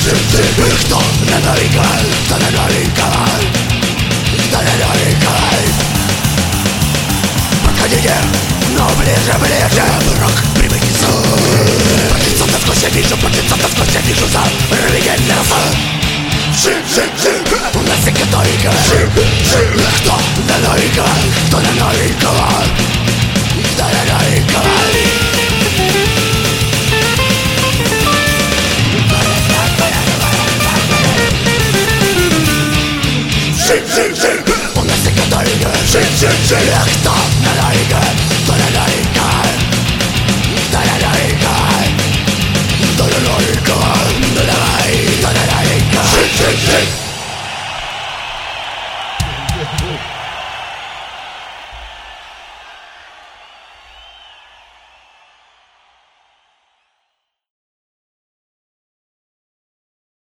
Кто на новенькой, кто на новенькой, кто на новенькой. Подходите, но ближе, ближе. Враг приблизится. Подлецов сквозь я вижу, подлецов сквозь я вижу. За рвение мяса. У нас всегда новенькая. Кто на новенькой, кто на новенькой, кто на новенькой. У нас всегда новенькая. Кто на новенькой, кто на новенькой.